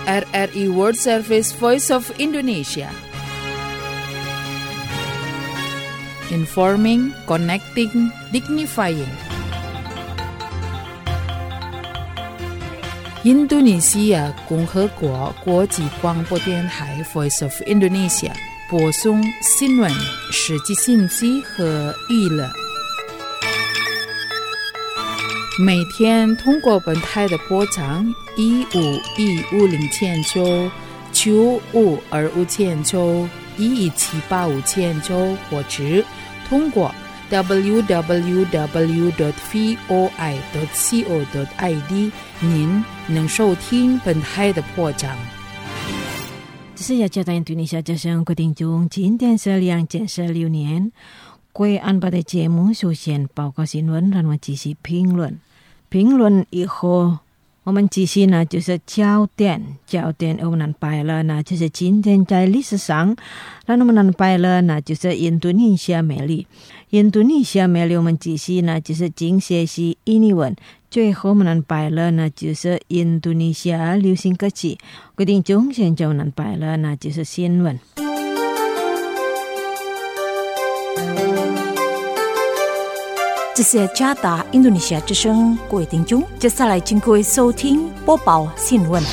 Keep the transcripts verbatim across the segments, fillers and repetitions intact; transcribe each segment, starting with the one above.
R R I World Service Voice of Indonesia. Informing, connecting, dignifying. Indonesia 共和国国际广播电台 Voice of Indonesia 播送新闻、实际信息和娱乐。每天通过本台的波长一五一五零千九、九五二五千九、一一七八五千九，或者通过 double-u double-u double-u dot voi dot co dot i d 您能收听本台的播章。 这是雅加达印度尼西亚之声各位听众，今天是两千十六年，贵安排的节目首先报告新闻，然后继续评论。评论以后，我们继续呢就是焦点，焦点我们安排了呢就是今天在历史上，然后我们安排了呢就是印度尼西亚美丽，印度尼西亚美丽我们继续呢就是经学习印尼文，最后我们安排了呢就是印度尼西亚流行歌曲，决定中现在我们安排了呢就是新闻。 这是加达印度尼西亚之声，各位听众，接下来请各位收听播报新闻。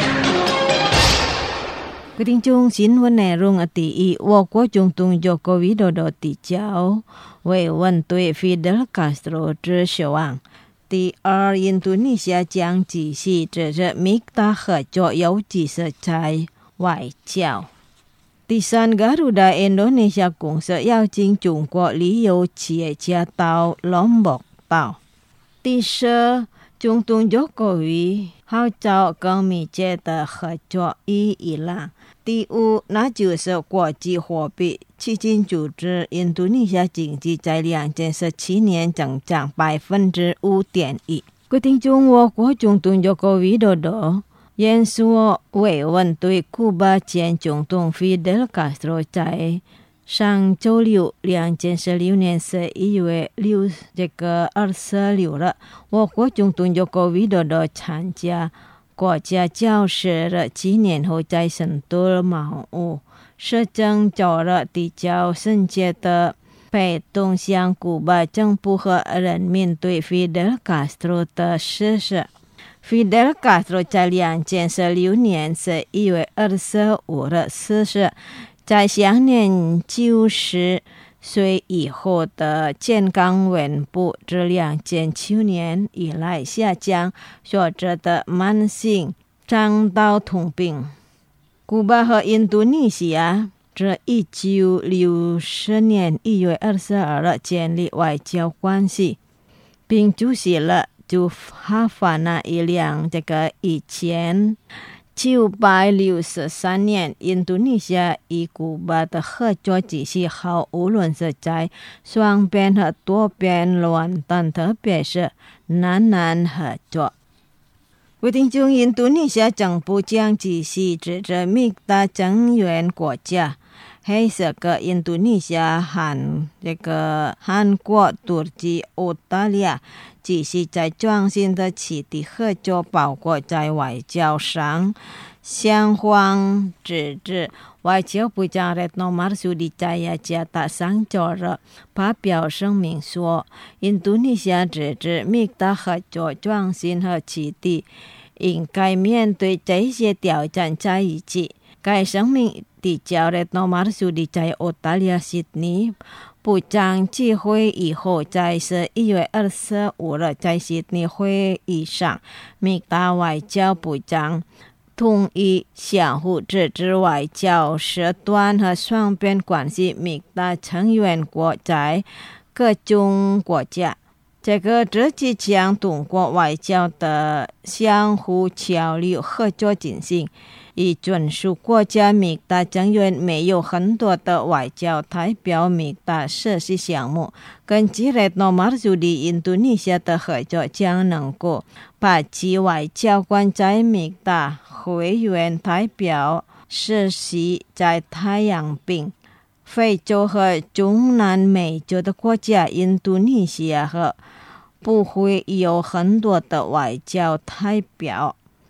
各位听众，新闻内容第一，我国总统佐科维多多递交慰问对 Fidel Castro 之守望。第二，印度尼西亚将继续支持密大合作有机色彩外交。第三， Garuda Indonesia 公司邀请中国旅游企业家到龙目岛。第四，总统佐科维号召更密切的合作与伊朗。第五，那就是国际货币基金组织，印度尼西亚经济在两千十七年增长百分之五点一。各位听众，我国总统佐科维多多演说慰问对古巴前总统 Fidel Castro 在上周六两千十六年十一月六这个二十六日，我国总统佐科维多多参加国家教师日纪念后在圣多马屋市政招了递交圣洁的陪同向古巴政府和人民对 Fidel Castro 的逝世。Fidel Castro 在两千十六年十一月二十五日逝世，在享年九十岁以后的健康稳步，自两千九年以来下降所致的慢性肠道痛病。古巴和印度尼西亚自一九六十年一月二十二日建立外交关系，并出席了就哈法那一辆这个一千九百六十三年印度尼西亚与古巴的合作继续好，无论是在双边和多边论坛，特别是南南合作。为听众，印度尼西亚政府将继续支持密大成员国家，黑色个印度尼西亚、韩这个韩国、土耳其、澳大利亚继续在创新的起地合作，包括在外交上相互支持。外交部长 Retno Marsudi 在雅加达上周日发表声明说，印度尼西亚支持密大合作、创新和起地应该面对这些挑战在一起。该声明递交 Retno Marsudi 在澳大利亚悉尼部长聚会以后，在十一月二十五日在悉尼会议上，密大外交部长同意相互支持外交手段和双边关系，密大成员国在各种国家这个直接将通过外交的相互交流合作进行。以准属国家密大成员没有很多的外交代表密大设施项目，根据 Retno Marsudi， 印度尼西亚的合作将能够把其外交官在密大会员代表实习在太阳饼、非洲和中南美洲的国家，印度尼西亚和不会有很多的外交代表。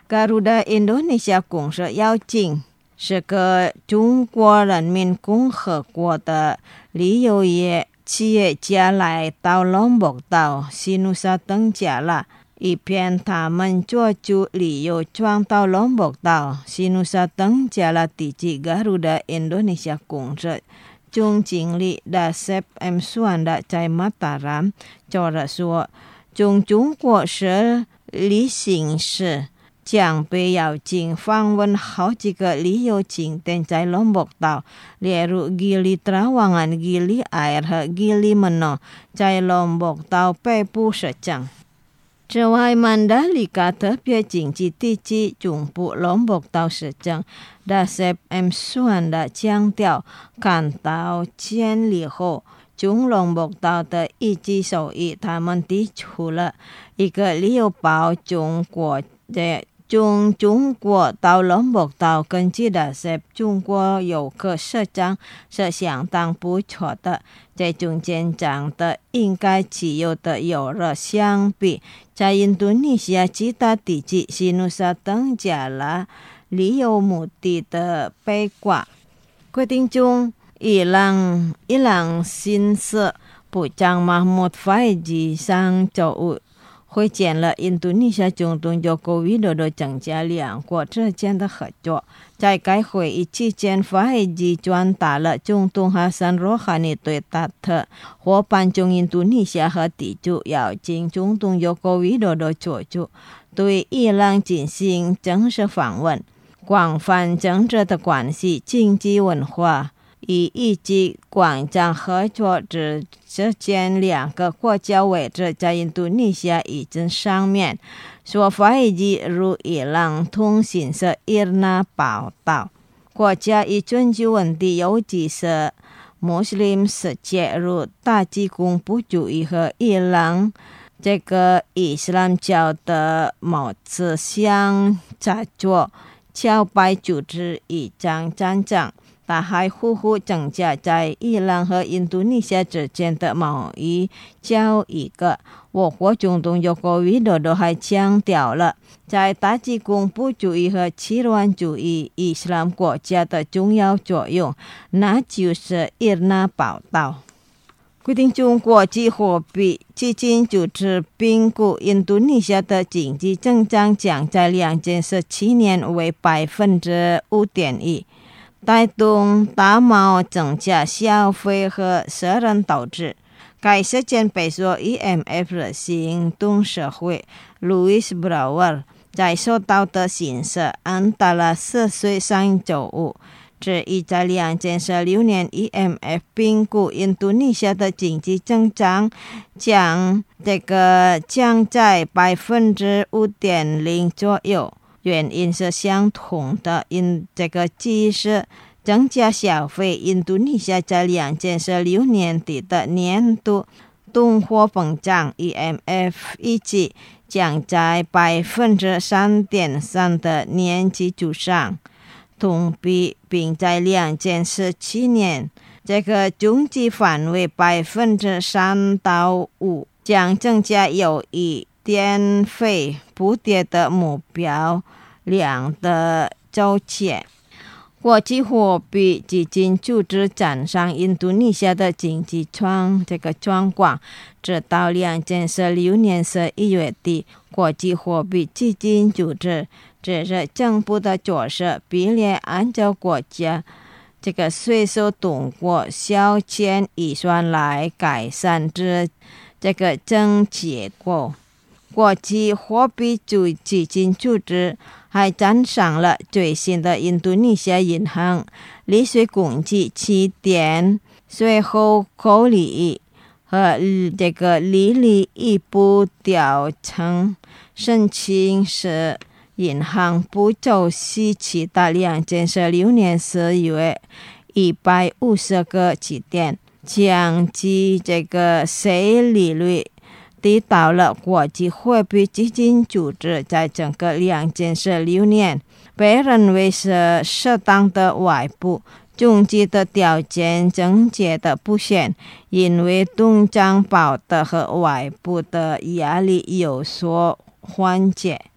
Garuda Indonesia 公社邀请是个中国人民共和国的旅游业企业家来到龙目岛西努沙登家了，以便他们做出旅游装到龙目岛西努沙登家了地址 Garuda Indonesia 公社总经理的 Dasep M. Suanda 在 Mataram 做了说，从中国是旅行时将被邀请访问好几个旅游景点在龙目岛，例如 Gili Trawangan、Gili Air 和 Gili Meno 在龙目岛北部设站。此外，曼达里卡特别经济地区中部龙目岛设站 Dasep M. Suanda 强调，看到建立后中龙目岛的一级收益，他们提出了一个旅游包中国的从中国到龙目岛根据的是中国游客市场是相当不错的，在中间长的应该持有的游乐相比，在印度尼西亚其他地区西努沙登加了旅游目的的背挂。决定中，伊朗伊朗新社部长马穆德法吉上周五会见了印度尼西亚总统佐科维多多，增加两国之间的合作。在该会议期间，法吉转达了总统哈桑罗哈尼对他的伙伴中印度尼西亚和地主邀请总统佐科维多多做出对伊朗进行正式访问，广泛政治的关系、经济文化以及广泛合作之间两个国家位置在印度尼西亚已经上面。说法以如伊朗通讯社伊纳报道，国家以经济问题，尤其是穆斯林世界如大吉公布主义和伊朗这个伊斯兰教的某次相合作，侨派组织一场战争。他还呼吁增加在伊朗和印度尼西亚之间的贸易交易。我国总统佐科维多多还强调了在大吉公布主义和极端主义伊斯兰国家的重要作用，那就是伊纳报道规定中国际货币基金组织评估印度尼西亚的经济增长将在二零一七年为 百分之五点一，带动大贸增加消费和私人投资。该事件被说 E M F 的行动社会 Louis Brower 在收到的信息安达了四岁上周五，这一在二零一六年 E M F 评估印度尼西亚的经济增长将这个降在 百分之五点零 左右，原因是相同的，因这个即是增加消费。印度尼西亚在二零一六年底的年度通货膨胀 E M F 预计将在 百分之三点三 的年基础上同比，并在二零一七年这个中期范围 百分之三到五 将增加有以电费补贴的目标量的周期。国际货币基金组织展上印度尼西亚的经济状这个状况，直到二零一六年十一月底，国际货币基金组织只是政府的角色比例按照国家这个税收通过消遣预算来改善之这个正结果。国际货币基金组织还赞赏了最新的印度尼西亚银行利息攻击起点税后扣利和这个利率一步调整申请时，银行部周四期到二零一六年十月一百五十个基点，降低这个税利率低到了国际货币基金组织在整个二零一六年被认为是适当的外部经济的条件增加的不显，因为通胀报的和外部的压力有所缓解。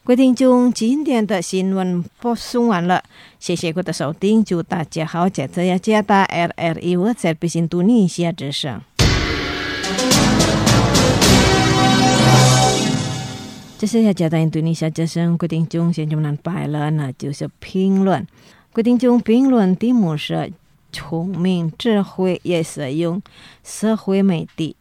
各位听众，今天的新闻播送完了，谢谢各位的收听，祝大家好，在这里加大 R R I 我在北京度尼西亚之声。这是要加大印度尼西亚之声，各位听众，现在我们摆了，那就是评论。各位听众，评论题目是聪明、智慧也是用社会媒体。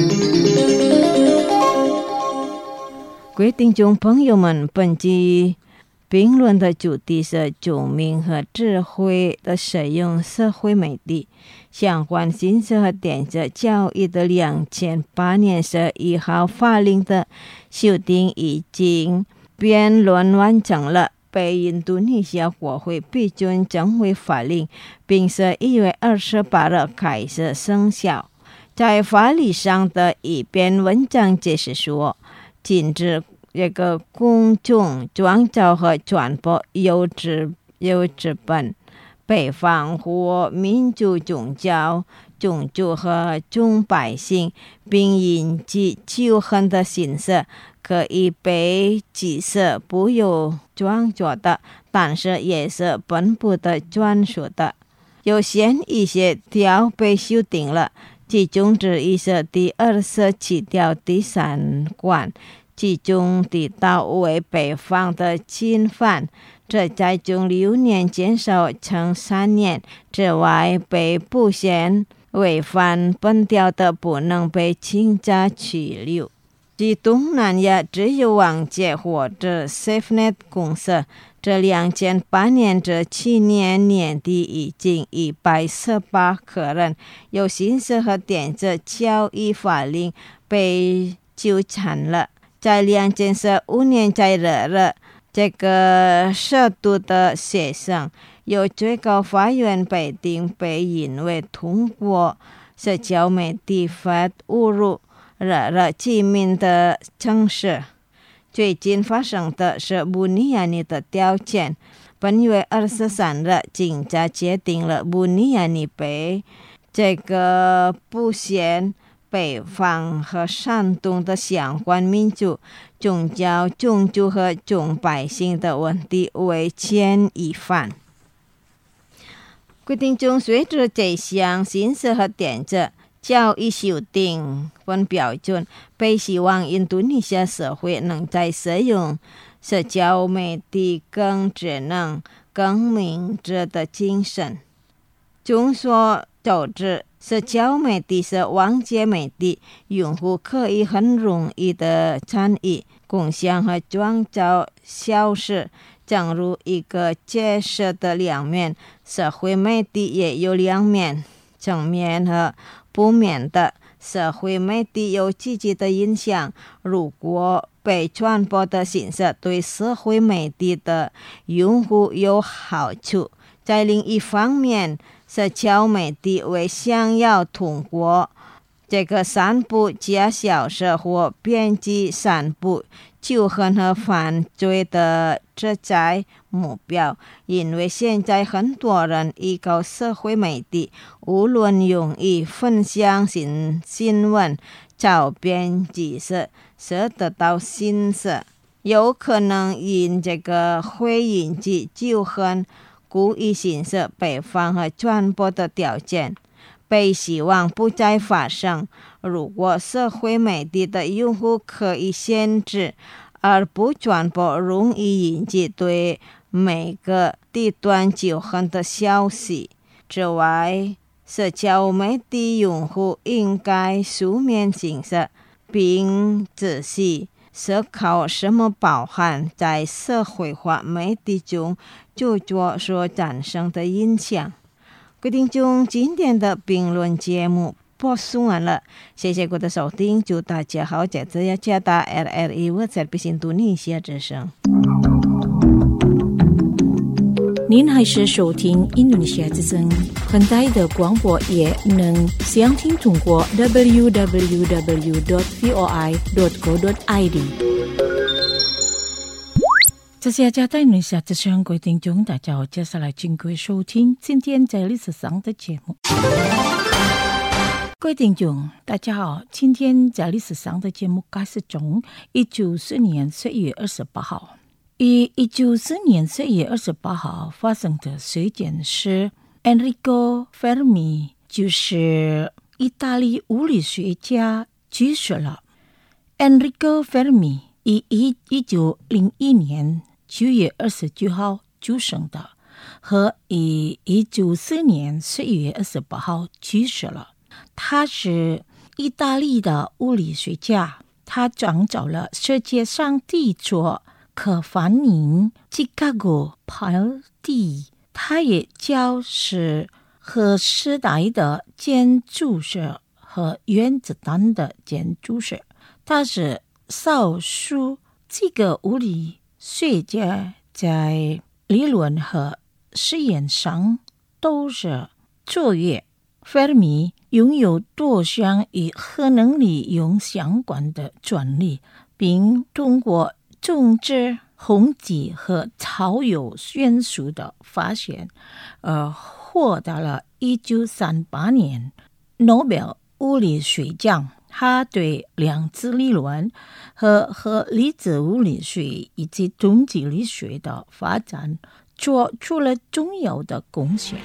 各位听众朋友们，本期评论的主题是聪明和智慧的使用社会媒体。相关信息和电子教育的两千八年十一号法令的修订已经辩论完成了，被印度尼西亚国会批准成为法令，并是一月二十八日开始生效。在法律上的一篇文章解释说，禁止这个公众创造和传播有纸有纸本、北方或民族宗教、种族和中百姓，并引起仇恨的信息，可以被指是不由创作的，但是也是本部的专属的。有限一些条被修订了，其中之一是第二十七条第三款，其中提到为北方的侵犯，这在中六年减少成三年。之外，被捕嫌违反本条的不能被请假拘留。在东南亚，只有王杰或者 SafeNet 公司，这两千八年至去年年底已经一百十八个人有信息和电子教育法令被纠缠了。在两千十五年在热热这个涉毒的学生，由最高法院裁定被因为通过社交媒体发侮辱热热居民的城市。最近发生的是布尼亚尼的调遣，本月二十三日，警察决定了布尼亚尼被这个捕嫌北方和山东的相关民族、宗教、种族和中百姓的问题为嫌疑犯。规定中，随着这项信息和电子教育修订本标准，被希望印度尼西亚社会能在使用社交媒体更智能、更明智的精神。众所周知，社交媒体是网际媒体，用户可以很容易的参与、共享和创造消息。正如一个解释的两面，社会媒体也有两面，正面和负面的。社会媒体有积极的影响，如果被传播的信息对社会媒体的用户有好处。在另一方面，社交媒体为想要通过这个散布假消息或编辑散布仇恨和犯罪的旨在目标，因为现在很多人依靠社会媒体，无论用于分享新新闻、照片、知识，是得到信息，有可能因这个会引起仇恨、故意信息被放和传播的条件，被希望不再发生。如果社会媒体的用户可以限制而不传播容易引起对每个地段仇恨的消息之外，社交媒体用户应该书面信息，并仔细思考什么包含在社会化媒体中著作所产生的影响。各位听众，今天的评论节目播送完了，谢谢各位的收听，祝大家好，在这里加大 R R I 我在北京度尼西亚之声。 您还是收听印度尼西亚之声，很在的广播也能详听通过 double-u double-u double-u dot voi dot co dot i d。 这是加大印度尼西亚之声，各位听众大家好，接下来请各位收听今天在历史上的节目。各位听众大家好，今天在历史上的节目开始从一九四年十一月二十八号于一九四年四月二十八号发生的事件是 Enrico Fermi 就是意大利物理学家去世了。 Enrico Fermi 于一九零一年九月二十九号出生的，和于一九四年四月二十八号去世了。他是意大利的物理学家，他创造了世界上第一座可反应芝加哥拍地。他也就是核时代的建筑师和原子弹的建筑师。他是少数几个物理学家在理论和实验上都是卓越。费尔米拥有多项与核能利用相关的专利，并通过种植、虹极和超铀元素的发现而获得了一九三八年诺贝尔物理学奖。他对量子理论和核粒子物理学以及动机力学的发展做出了重要的贡献。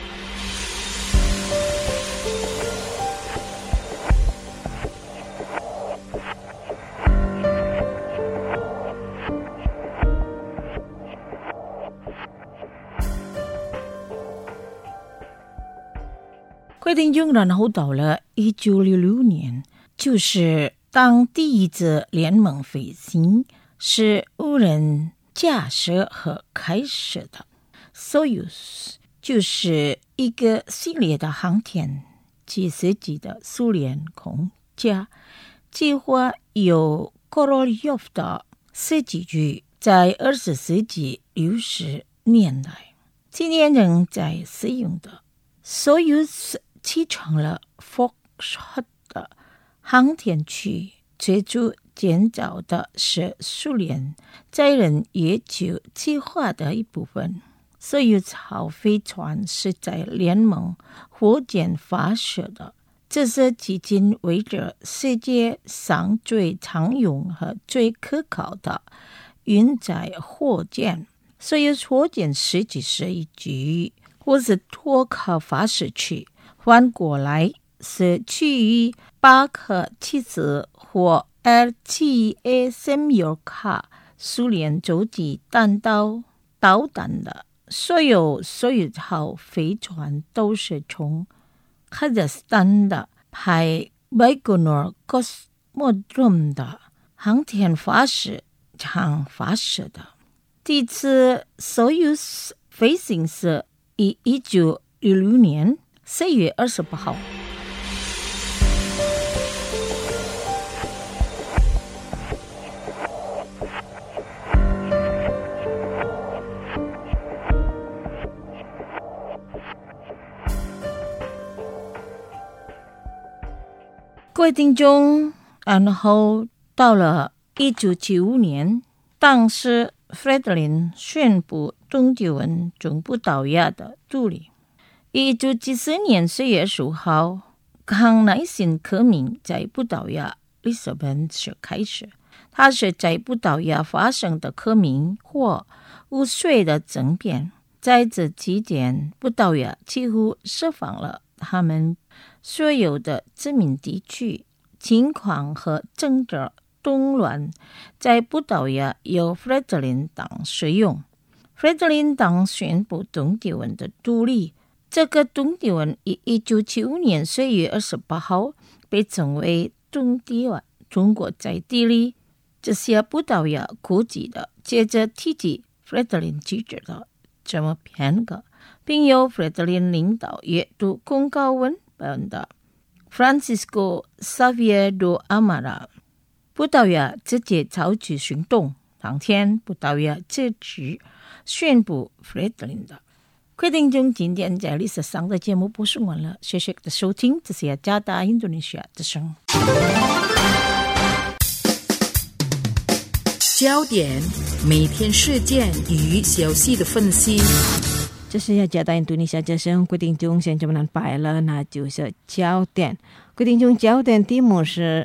各位听众，然后到了一九六六年，就是当第一次联盟飞行是无人驾驶和开始的。 Soyuz 就是一个系列的航天器设计的苏联空家，计划由 Korolev 的设计局在二十世纪六十年代今年仍在使用的。 Soyuz 启程了 Foxtrot 的航天器，最初建造的是苏联载人月球计划的一部分。所有号飞船是在联盟火箭发射的，这是迄今为止世界上最常用和最可靠的运载火箭。所有火箭实际是一具或是多颗发射器，反过来是趋于八颗七十或 L 七 A 三十卡苏联洲际弹道导弹的。所有所有号飞船都是从哈萨克斯坦的派拜戈诺科斯莫德姆的航天发射场发射的。第一次 Soyuz 飞行是于一九六六年四月二十八号。各位听众，然后到了一九七五年，当时弗雷德林宣布东帝汶中葡萄牙的独立。一九七四年四月十五号，康乃馨革命在葡萄牙里斯本市开始。它是在葡萄牙发生的革命或五岁的政变。在这期间，葡萄牙几乎释放了他们所有的殖民地区，情况和政治动乱在葡萄牙由弗雷德林党使用。弗雷德林党宣布东帝汶的独立。这个东帝汶于一九七五年四月二十八号被称为东帝汶。中国在地里这些葡萄牙国籍的接着提及弗雷德林记者的这么片刻，并由弗雷德林领导阅读公告文本的 Francisco Xavier do Amaral。 葡萄牙直接采取行动，当天葡萄牙自治宣布弗雷德林的。各位听众，今天在历史上的节目播送完了，谢谢的收听，这是加拿大印度尼西亚之声。 焦点，每天事件与消息的分析。 这是要加拿大印度尼西亚之声，各位听众现在我们来了，那就是焦点。各位听众，焦点题目是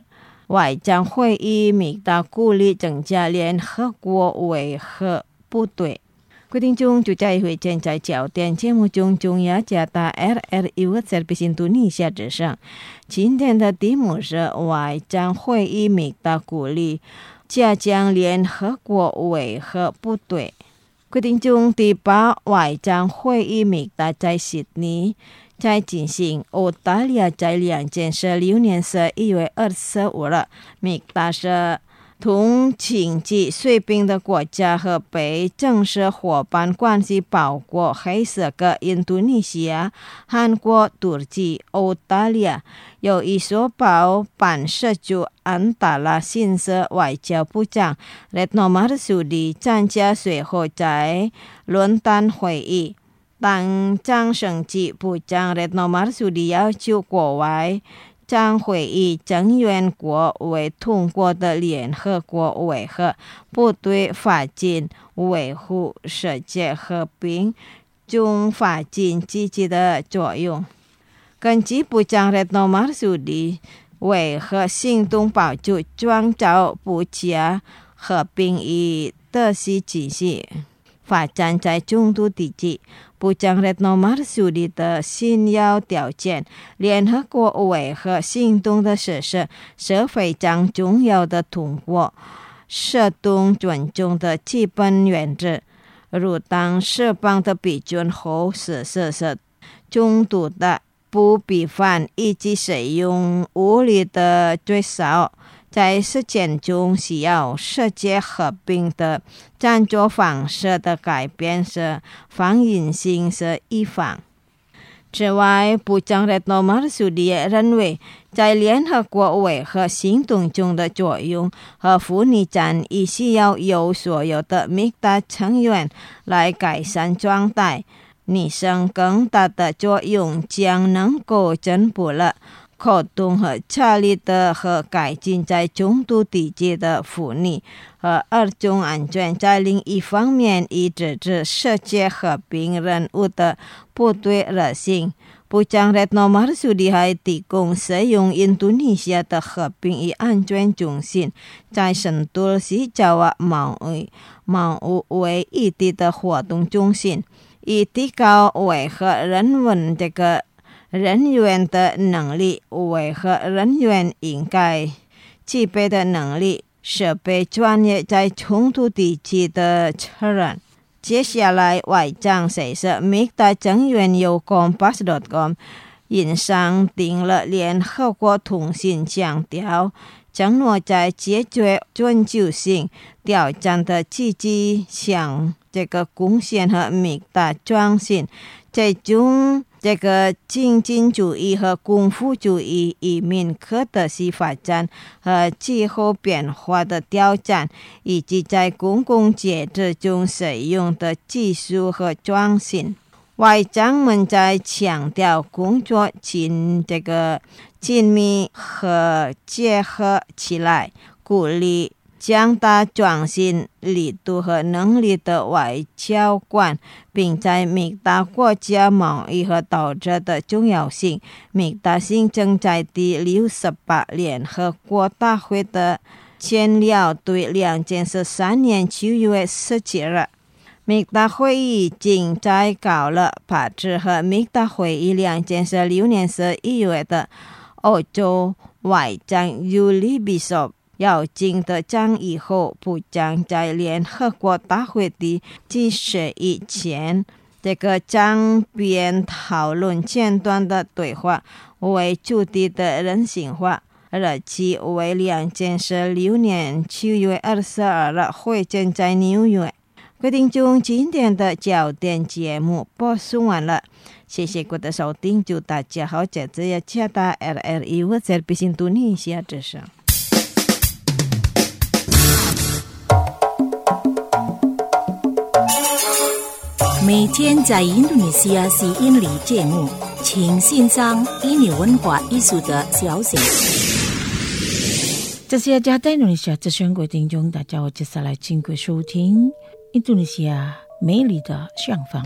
外长会议米大鼓励增加联合国维和部队。各位听众，就在会见在焦点节目中，中亚加大 R R U 在比印度尼西亚之上。今天的题目是外长会议米大鼓励加强联合国维和部队。各位听众，第八外长会议米大在悉尼在进行，澳大利亚在两件事六年是一月二十五日，米大是同经济水平的国家和被正式伙伴关系包括黑色的印度尼西亚、韩国、土耳其、澳大利亚，有一所包办事驻安达拉新设外交部长Retno Marsudi参加随后在论坛会议。当张省级部长Retno Marsudi要求国外将会议成员国为通过的联合国维和部队发展维护世界和平中发展积极的作用。根据部长Retno Marsudi，维和行动保住创造不假和平与得失进行发展在中东地区。部长Retno Marsudi的新要条件，联合国维和行动的实施是非常重要的通过适当尊重的基本原则，如当释放的批准后实施是中途的不违反以及使用武力的最少，在实践中需要世界和平的战作方式的改变是防隐性是一方。此外，部长Retno Marsudi认为，在联合国维和行动中的作用和妇女战役需要由所有的米大成员来改善状态，女生更大的作用将能够进步了。可动和策略的和改进在中东地区的妇女和儿童安全，在另一方面以支持世界和平任务的部队热心。部长Retno Marsudi还提供使用印度尼西亚的和平与安全中心在圣多西加瓦贸易贸易为一体的活动中心，以提高维和人文这个人员的能力，维和人员应该具备的能力，设备专业在冲突地区的责任。接下来，外长谁是米大成员由 Kompas dot com 印上订了联合国通信强调，承诺在解决全球性挑战的积极向这个贡献和米大创新，这种这个经济主义和功夫主义移民可得性发展和气候变化的挑战，以及在公共节日中使用的技术和创新。外长们在强调工作紧这个紧密和结合起来，鼓励强大创新力度和能力的外交官，并在米大国家贸易和投资的重要性。米大新政在第六十八联合国大会的前了对两件事三年九月十七日，米大会议已经在搞了八次和米大会议两件事六年十一月的欧洲外长 Julie Bishop要经的战役后，部长在联合国大会的记者以前，这个将边讨论前段的对话为主题的人性化，日期为两千十六年七月二十二日，会见在纽约。各位听众，今天的焦点节目播送完了，谢谢各位的收听，祝大家好，这次也恰到 R R U 在比印度尼西亚之上。 每天在印度尼西亚是印尼节目，请欣赏印尼文化艺术的消息。这些家在印度尼西亚的全国听众，大家好，接下来请各位收听印度尼西亚美丽的相方。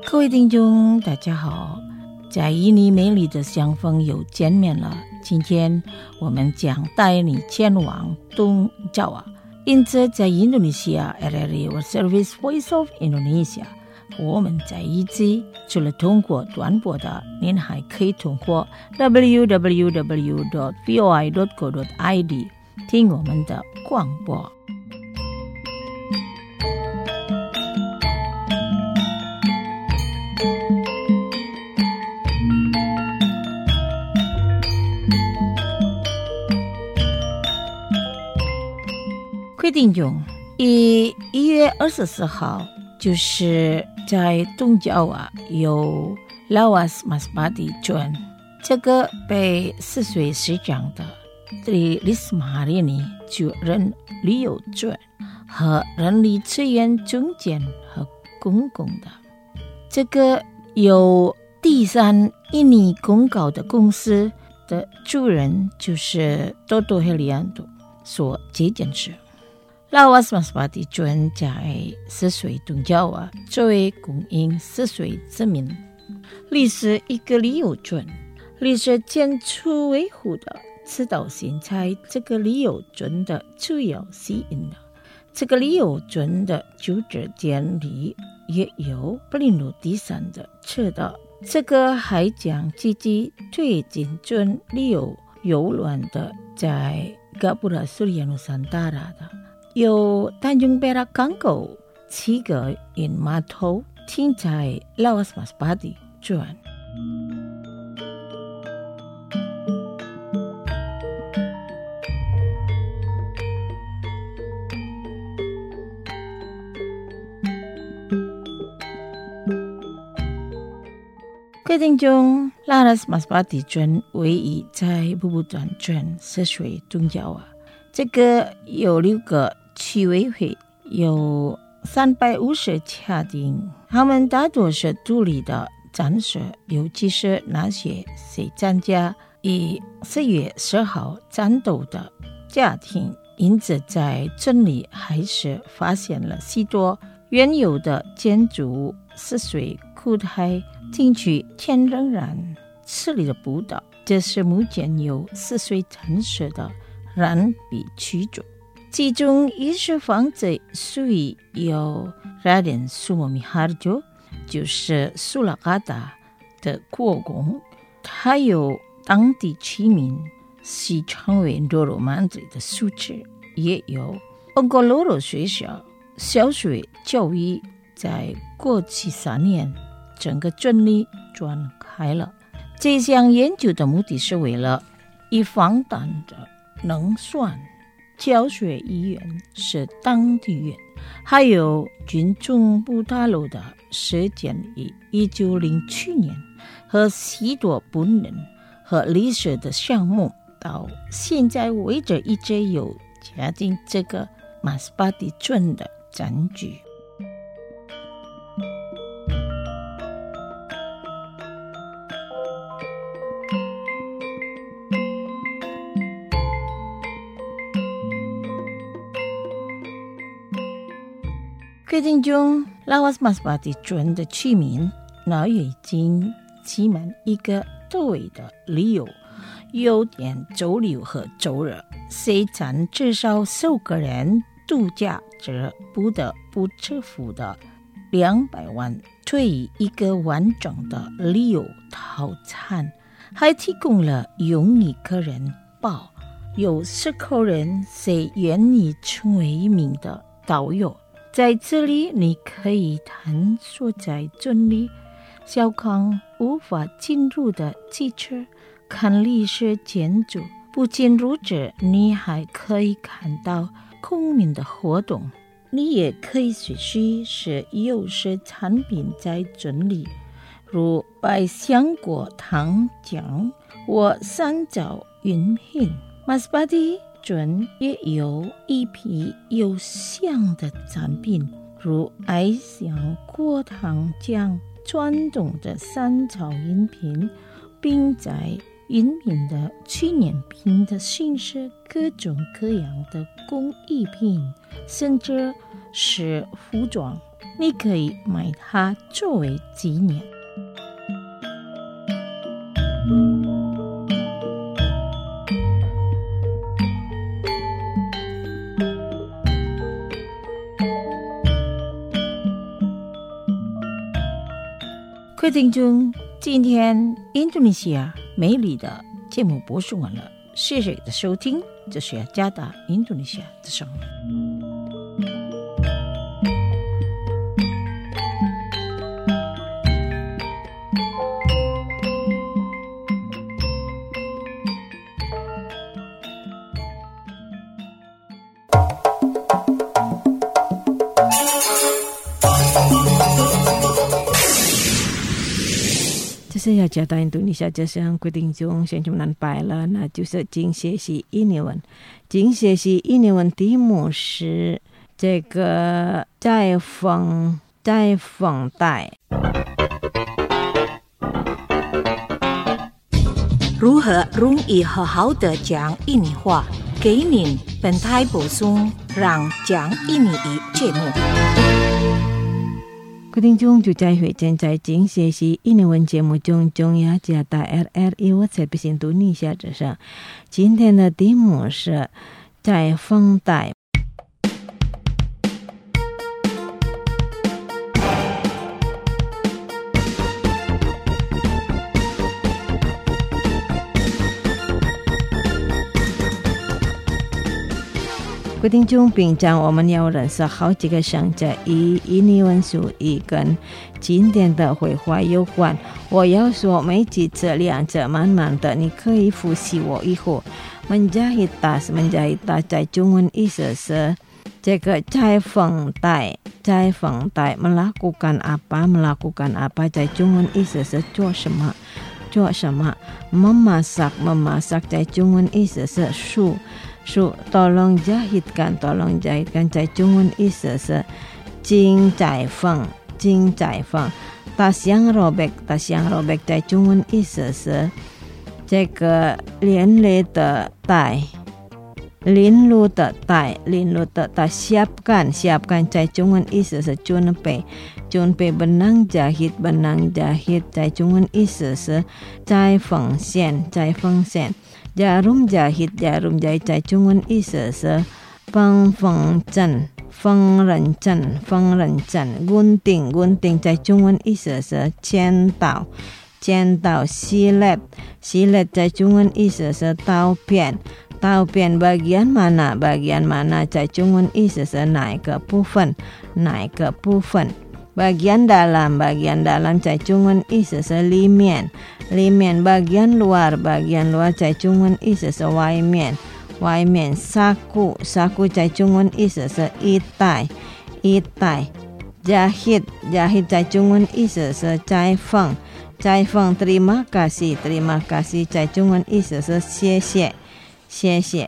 各位听众大家好，在印尼美丽的相逢又见面了。今天我们将带你前往东爪哇，因此在印度尼西亚 R R A World Service Voice of Indonesia， 我们在一起，除了通过短波的，您还可以通过 double-u double-u double-u dot v o i dot co dot i d 听我们的广播。听众，一一月二十四号，就是在东爪哇有Lawas Maspati Juan，这个被四岁师长的Tri Risma hari ini就任旅游专和人力资源中间和公共的这个有第三印尼公告的公司的主人就是多多黑利安多所这件事。Lawas Maspati Juan在四岁东爪哇作为供应四岁子民，历史一个旅游村，历史建筑维护的，直到现在这个旅游村的主要吸引了。这个旅游村的住址店里也有布林路第三的车道，这个还将积极推进村旅游游览的，在 Gapura Surya Nusantara 的。有Tanjung Perak港口七个运码头停在 Lawas Maspati Juan。各位听众 ，Lawas Maspati Juan 位于在布布段镇四水东爪哇，这个有六个区委会，有三百五十家庭，他们大多是独立的战士，尤其是那些谁参加以四月十号战斗的家庭，因此在村里还是发现了许多原有的建筑物，四水库台进去前仍然处理的不到，这是目前有四水城市的人比居住。其中一些房子属于有 Raden Sumomiharjo， 就是苏拉嘎达的国公，还有当地居民西成为罗罗曼子的素质，也有翁格罗罗学校小学教育在过去三年整个村里展开了。这项研究的目的是为了以防弹的能算教学医院是当地院，还有军中部大楼的设建于一九零七年，和许多本人和历史的项目，到现在为止一直有加进这个马斯巴蒂村的证据。各位听众， Lawas Maspati Juan 的居民那已经挤满一个多位的旅游，有点周六和周日，谁占至少十个人度假者不得不支付的两百万，对于一个完整的旅游套餐，还提供了用一个人包，有十口人谁愿意成为一名的导游。在这里你可以探索在村里小康无法进入的汽车，看历史建筑，不仅如此，你还可以看到公民的活动，你也可以学习是优势产品在村里，如百香果糖浆或山枣饮品。马斯巴蒂村也有一批有香的产品，如艾香果糖浆、传统的山草饮品，并在饮品的纪念品的形式各种各样的工艺品，甚至是服装，你可以买它作为纪念。各位听众，今天印度尼西亚美丽的节目播送完了，谢谢你的收听，这是加达印度尼西亚的声音。这是加达印度尼西亚之声，各位听众，先生们拜了，那就是今学习印尼文。今学习印尼文题目是这个在风在风带。如何容易好好的讲印尼话？给您本台播送让讲印尼语节目。各位听众，就在会正在今学习印尼文节目中，中亚加达 R R I 我在印度尼西亚之声。今天的题目是在风带。各位听众，平常我们要认识好几个生字，以印尼文属语跟今天的绘画有关。我要说没几次两次，慢慢的你可以复习我以后。menjahit tas menjahit tas 在中文意思是这个在缝带，在缝带 melakukan apa melakukan apa 在中文意思是做什么做什么。memasak memasak 在中文意思是数数 tolong jahitkan tolong jahitkan 在中文意思是精在缝精在缝。tas yang robek tas yang robek 在中文意思是这个连累的带，lin路的带，lin路的带 siapkan siapkan 在中文意思是准备准备 benang jahit benang jahit 在中文意思是在缝线在缝线。jarum jahit jarum jahit 在中文意思是帮缝针缝纫针缝纫针。gunting gunting 在中文意思是剪刀剪刀。silet silet 在中文意思是刀片刀片。bagian mana bagian mana 在中文意思是哪一个部分哪一个部分。bagian dalam bagian dalam 在中文意思是里面里面。bagian luar bagian luar 在中文意思是外面外面。saku saku 在中文意思是一带一带。jahit jahit 在中文意思是在缝在缝。terima kasih terima kasih 在中文意思是谢谢谢谢。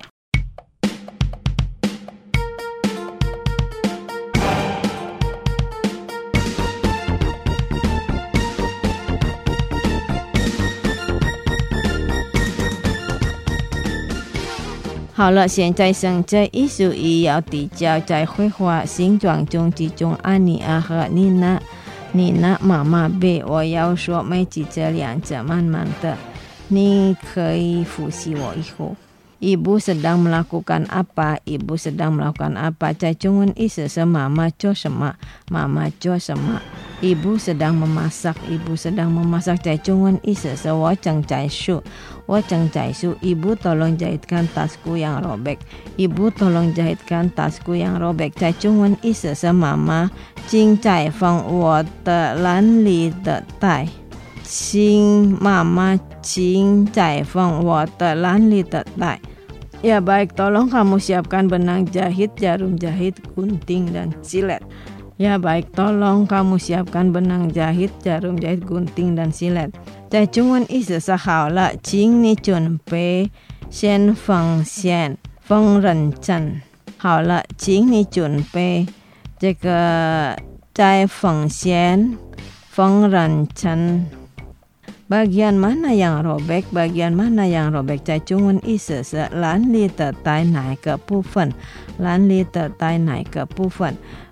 好了，现在生这艺术语要比较在绘画形状中集中安妮啊和妮娜妮娜妈妈贝。我要说没记这两者慢慢的你可以复习我以后。ibu sedang melakukan apa ibu sedang melakukan apa 在中文意思是妈妈做什么妈妈做什么。ibu sedang memasak ibu sedang memasak 在中文意思是我正在数我正在数。ibu tolong jahitkan tasku yang robek ibu tolong jahitkan tasku yang robek 在中文意思是妈妈正在缝我的褴里的带请妈妈正在缝我的褴里的带。Ya baik, tolong kamu siapkan benang jahit, jarum jahit, gunting, dan silet. Ya baik, tolong kamu siapkan benang jahit, jarum jahit, gunting, dan silet. 在中文意思是好了，请你准备先缝线、缝纫针。好了，请你准备这个在缝线、缝纫针。bagian mana yang robek bagian mana yang robek 在中文意思是褴里的带哪个部分褴里的带哪个部分。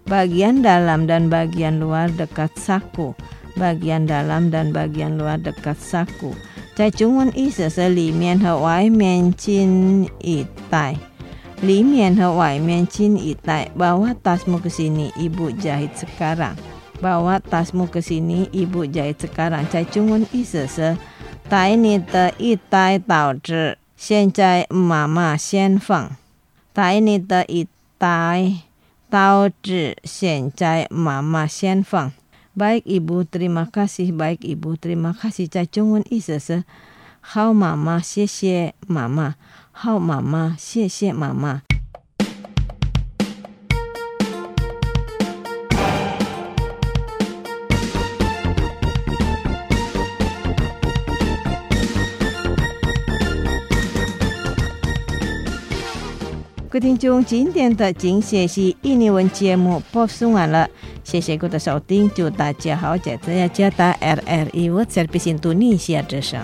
bagian dalam dan bagian luar dekat saku, bagian dalam dan bagian luar dekat saku. 在中文意思是里面和外面近一带，里面和外面近一带。Bawa tasmu ke sini, ibu jahit sekarang. Bawa tasmu ke sini, ibu jahit sekarang. 在中文意思是带你的一袋刀子，现在妈妈先放。带你的一袋刀子，现在妈妈先放。Baik ibu, terima kasih. Baik ibu, terima kasih. 在中文意思是好妈妈，谢谢妈妈。好妈妈，谢谢妈妈。各位听众，今天的精学习印尼文节目播送完了，谢谢各位的收听，祝大家好，在这里加打 R R I World Service Indonesia 之声。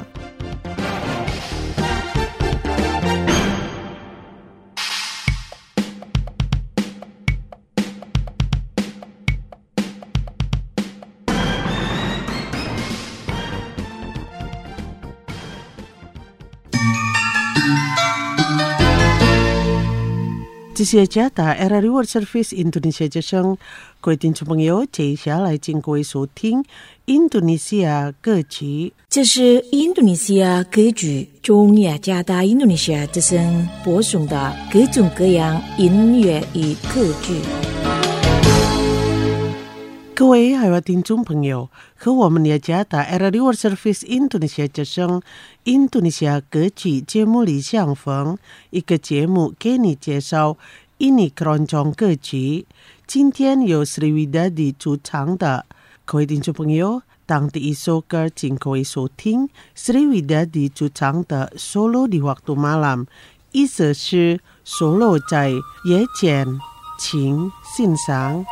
这些加打 R R I World Service Indonesia 之声，各位听众朋友，接下来请各位收听印度尼西亚歌曲。 这是印度尼西亚歌剧中雅加达印度尼西亚之声播送的各种各样音乐与歌剧。 各位海外听众朋友，和我们雅加达 R R I World Service Indonesia 之声印度尼西亚歌曲节目里相逢，一个节目给你介绍印尼keroncong歌曲。今天由 Sriwidadi 主唱的，各位听众朋友，当第一首歌请各位收听 Sriwidadi 主唱的 Solo di Waktu Malam， 意思是 Solo 在夜间，请欣赏。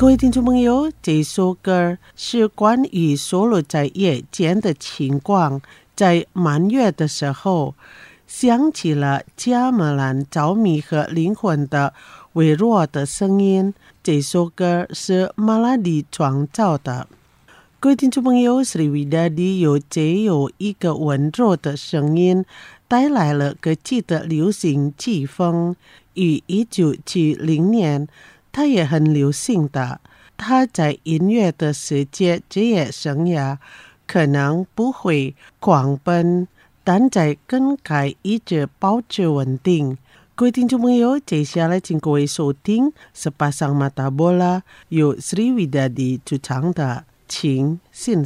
各位听众朋友，这首歌是关于梭罗在夜间的情况。在满月的时候，响起了加马兰着迷和灵魂的微弱的声音。这首歌是马拉迪创造的。各位听众朋友，Sri Widadi有借有一个温柔的声音，带来了歌剧的流行季风。于一九七零年，他也很流行的。他在音乐的世界职业生涯可能不会狂奔，但在更改一直保持稳定。各位听众朋友，接下来请各位收听 Sepasang Mata Bola 由 Sri Widadi 主唱的，请欣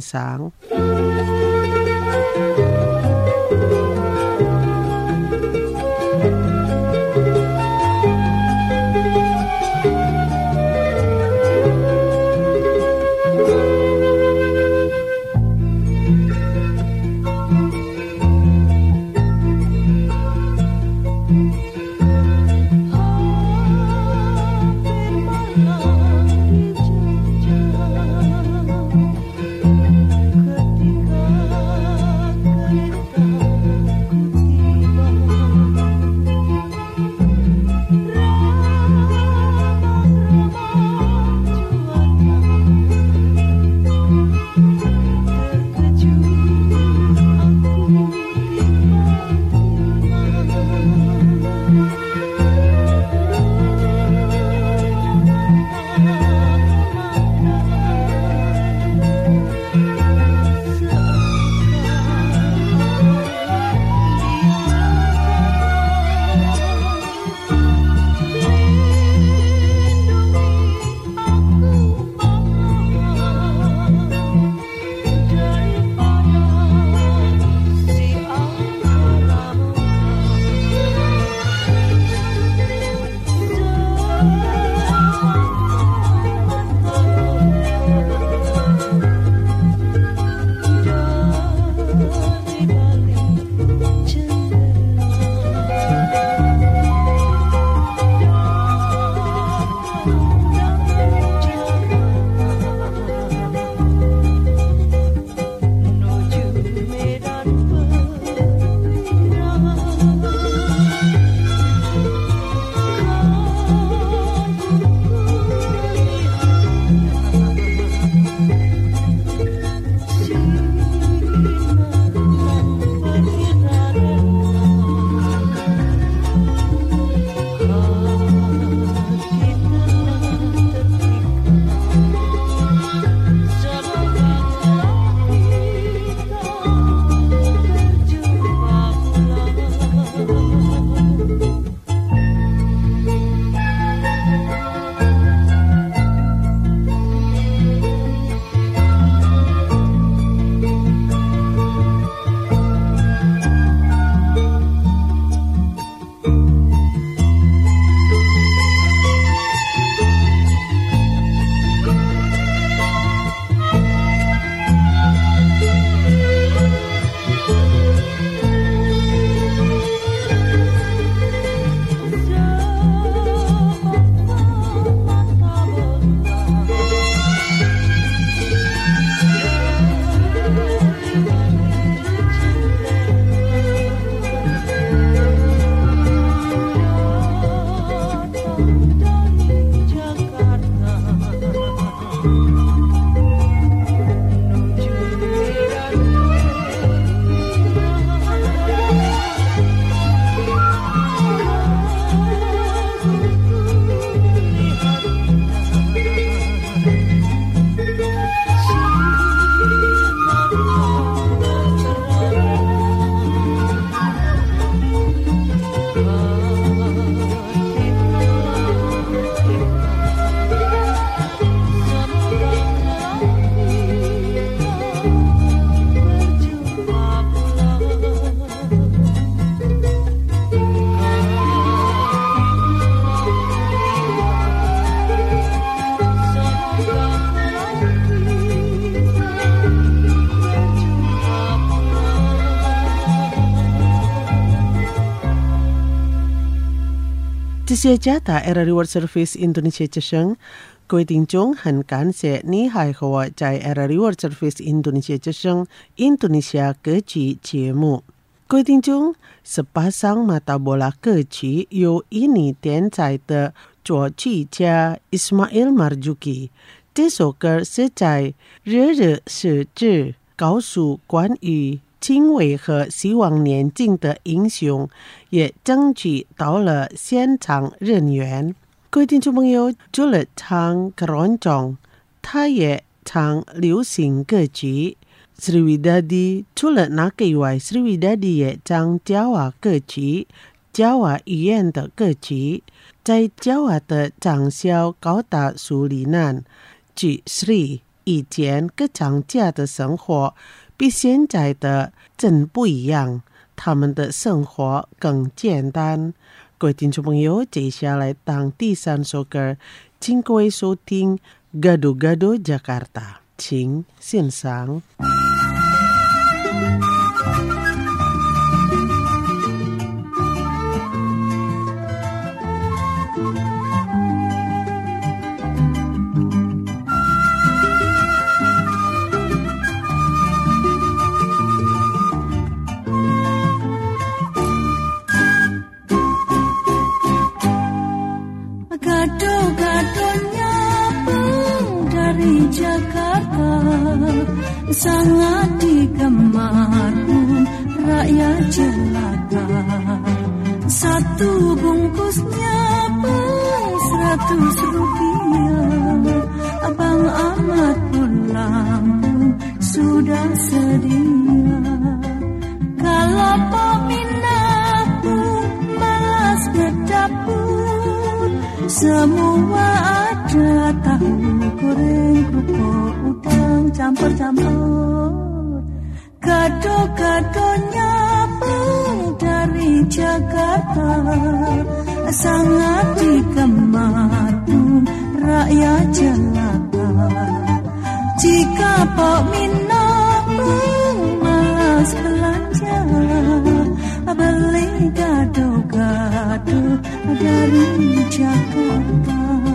赏。Disediata era Reward Service Indonesia Ceseng, 各位听众，很感谢你还和我在 R R World Service 印度尼西亚之声印度尼西亚歌曲节目。各位听众， sepasang mata bola kecil 由印尼天才的作曲家 Ismail Marzuki 这首歌是在热热是指告诉关于敬畏和希望年轻的英雄，也争取到了现场人员。各位听众朋友，除了唱 keroncong， 他也唱流行歌曲。Sriwidadi 除了那个以外 ，Sriwidadi 也唱 Jawa 歌曲 ，Jawa 语言的歌曲，在 Jawa 的长啸高大树林南，据 Sri 以前歌唱家的生活比现在的真不一样，他们的生活更简单。各位听众朋友，接下来当第三首歌，请各位收听 Gado-Gado Jakarta， 请欣赏。 Gado-gadonya pun dari Jakarta, sangat digemar pun rakyat jelata. Satu bungkusnya pun seratus rupiah. Abang Ahmad pulang pun sudah sedia. Kalau peminat pun malas ke dapur, semua ada tahu goreng, kerupuk, udang, campur-campur. Gado-gadonya pun dari Jakarta, sangat digemar pun rakyat jelata. Jika peminat pun malas belanja, beli gado-gado dari Jakarta.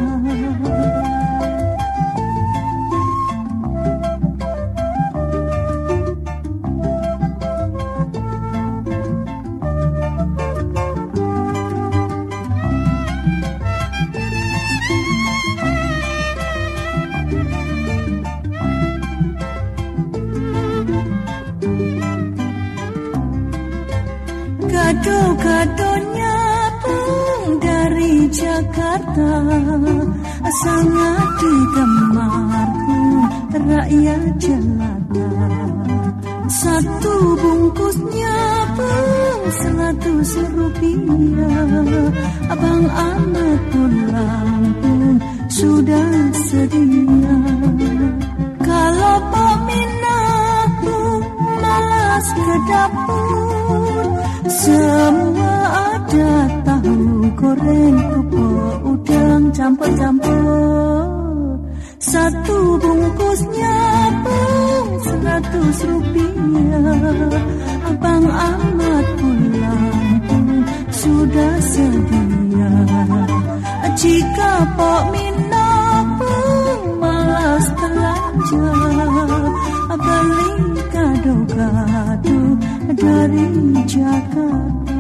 Gado-gadonya pun dari Jakarta, sangat digemar pun rakyat jelata. Satu bungkusnya pun seratus rupiah. Abang Ahmad pulang pun sudah sedia. Kalau peminat pun malas ke dapur, semua ada tahu goreng, kerupuk, udang, campur-campur. Satu bungkusnya pun seratus rupiah. Abang Ahmad pulang pun sudah sedia. Jika Pok Minah pun malas belanja, beli gado-gado dari Jakarta.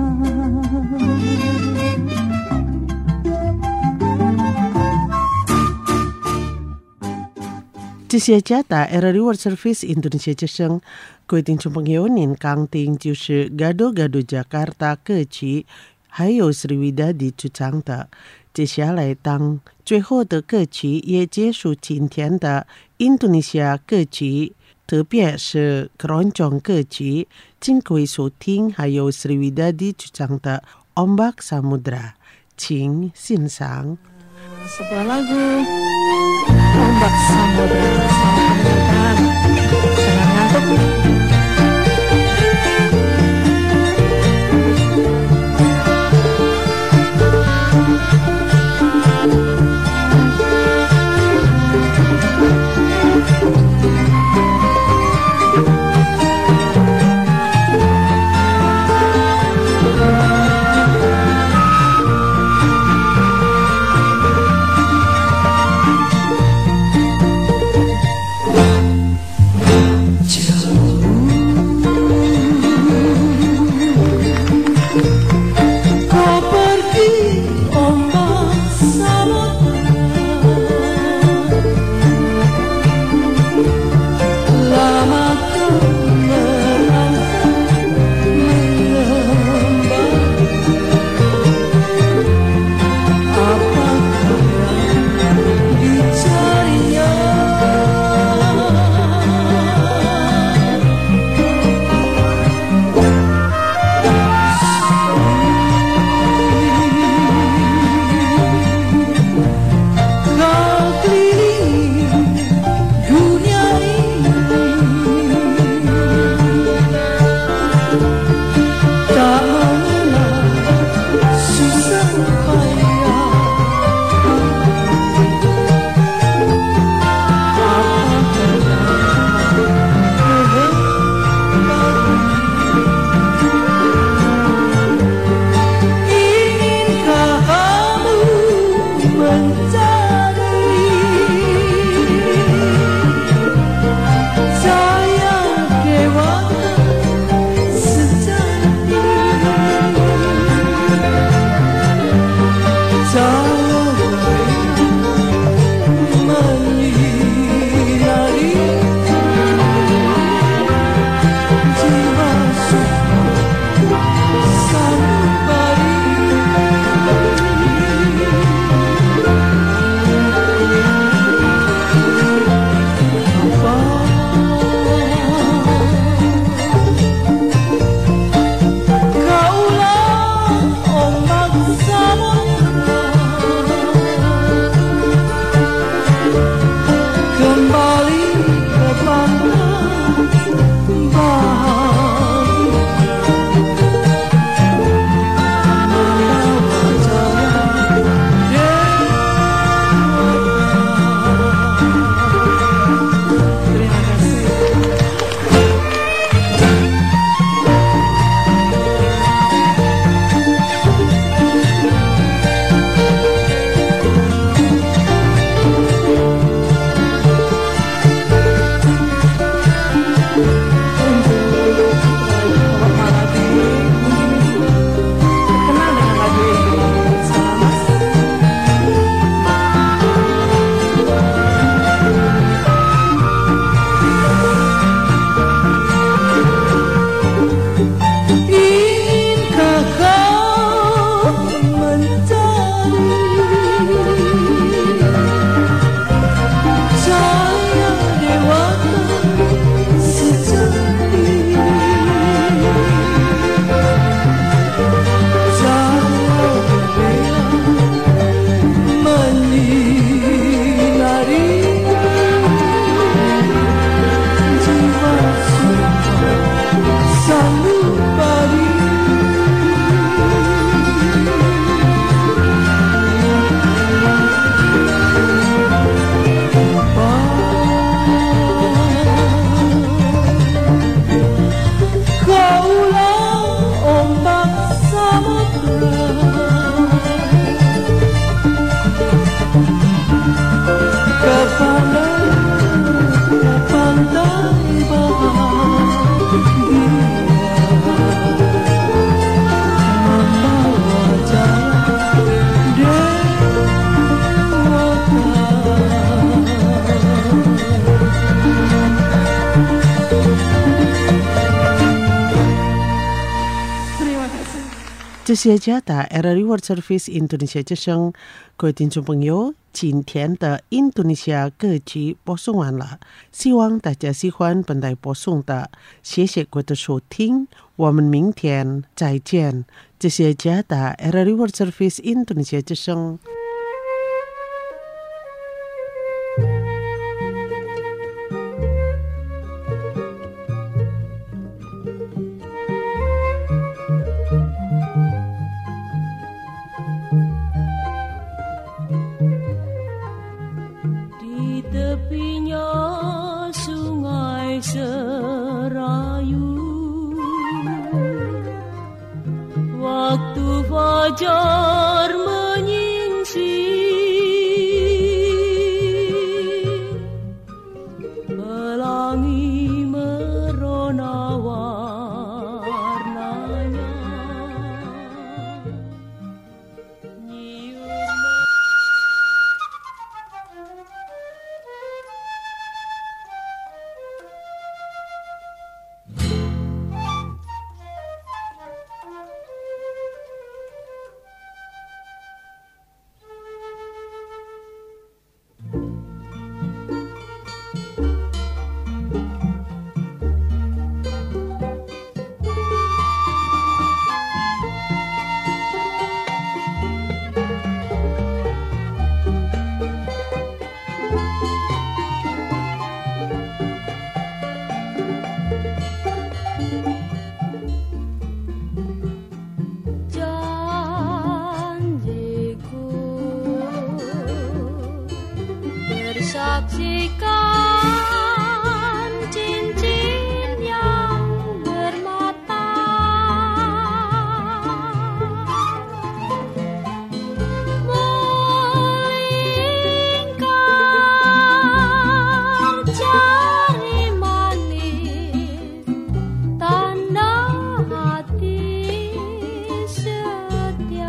这些家的 R R World Service 印度尼西亚之声，各位听众朋友，您刚听就是 Gado-Gado Jakarta 歌曲，还有 Sriwidadi 主唱的。接下来当最后的歌曲也结束今天的印度尼西亚歌曲，特别是 keroncong 歌曲，请各位收听还有 Sriwidadi 主唱的 Ombak Samudra， 请欣赏。 Sebuah lagu Ombak Samudra. Selamat mendengarkan. Jangan ngantuk. 这些加打 R R I World Service 印度尼西亚之声，各位听众朋友，今天的印度尼西亚歌曲播送完了，希望大家喜欢本台播送的，谢谢各位的收听，我们明天再见。这些加打 R R I World Service 印度尼西亚之声。 Fajar menyingsing, pelangi merona warnanya, nyium saksikan cincin yang bermata, melingkar jari manis, tanda hati setia.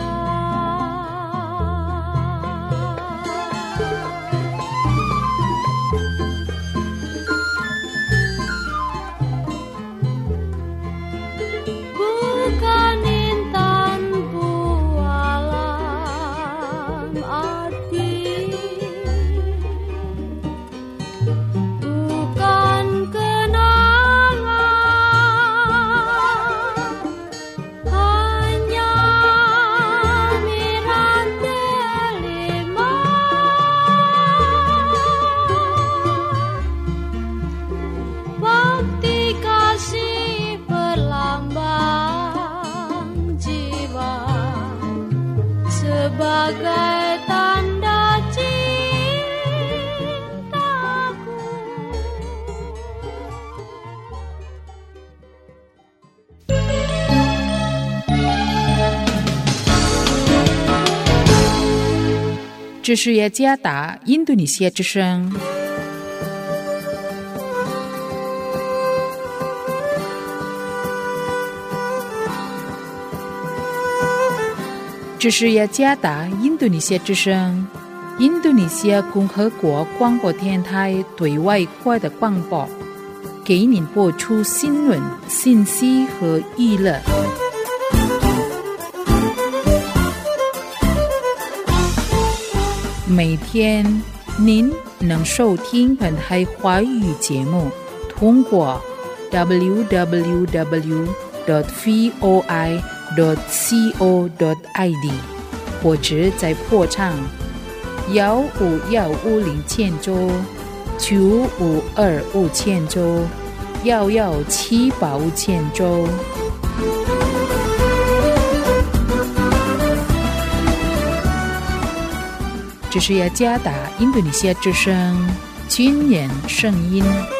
Bukan intan bualan arti, bukan kenangan, hanya miran delima, bakti kasih berlambang jiwa sebagai tanda cintaku. 这是雅加达印度尼西亚之声。这是雅加达印度尼西亚之声，印度尼西亚共和国广播电台对外国的广播，给您播出新闻、信息和娱乐。每天您能收听本台华语节目，通过 double-u double-u double-u dot voi dot co dot i d 或者在破唱幺五幺五零千州九五二五千州幺幺七八五千州。这是雅加达印度尼西亚之声军人声音。